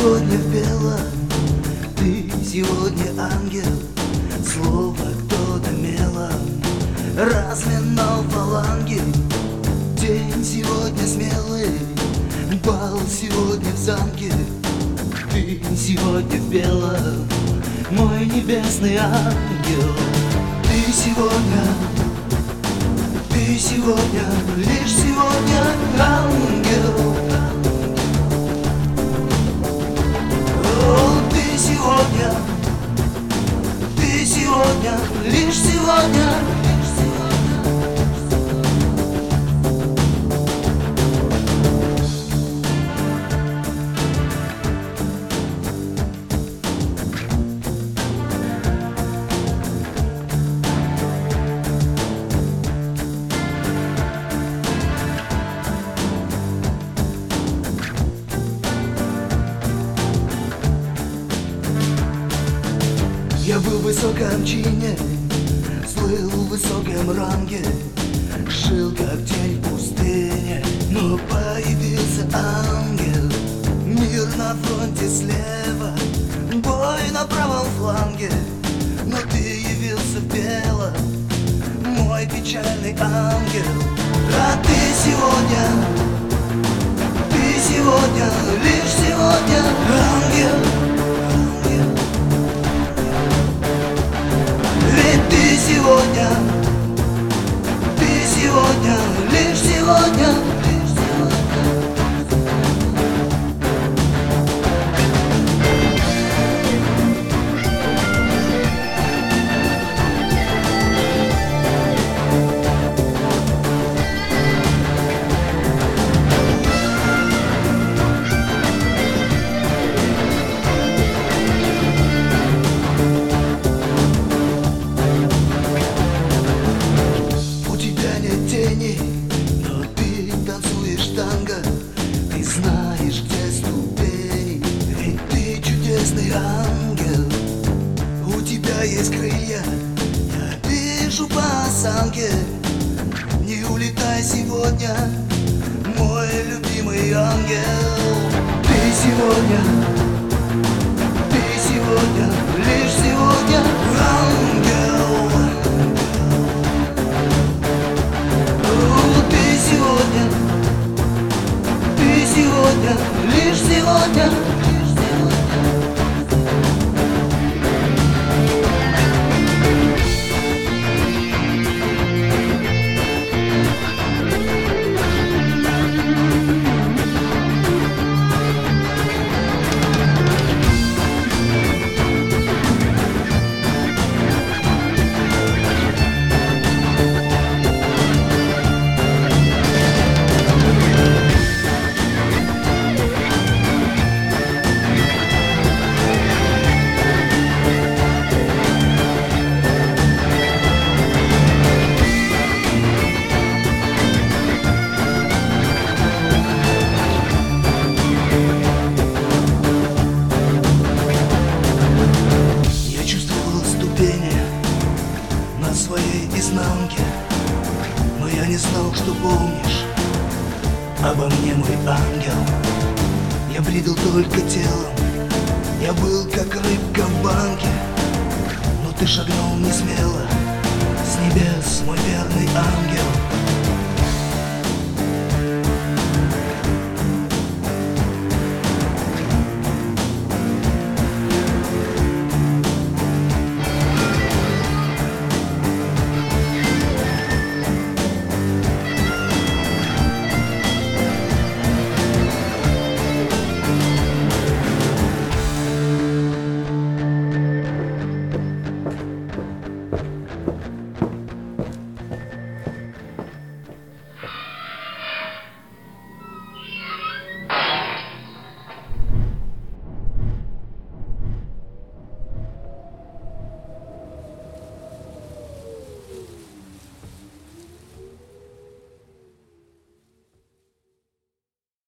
сегодня в белом, ты сегодня ангел, словно кто-то мелом разминал фаланги. День сегодня смелый, бал сегодня в замке, ты сегодня в белом, мой небесный ангел. Ты сегодня, лишь сегодня ангел. О, ты сегодня, лишь сегодня. Я был в высоком чине, слыл в высоком ранге, жил как тень в пустыне, но появился ангел. Мир на фронте слева, бой на правом фланге, но ты явился в белом, мой печальный ангел. А ты сегодня, лишь сегодня ангел. Ты сегодня, лишь сегодня. Но ты танцуешь танго, ты знаешь, где ступени, ведь ты чудесный ангел. У тебя есть крылья, я вижу по осанке. Не улетай сегодня, мой любимый ангел. Ты сегодня, лишь сегодня ангел. Лишь сегодня. На своей изнанке, но я не знал, что помнишь обо мне, мой ангел. Я бредил только телом, я был как рыбка в банке, но ты шагнул не смело с небес, мой верный ангел.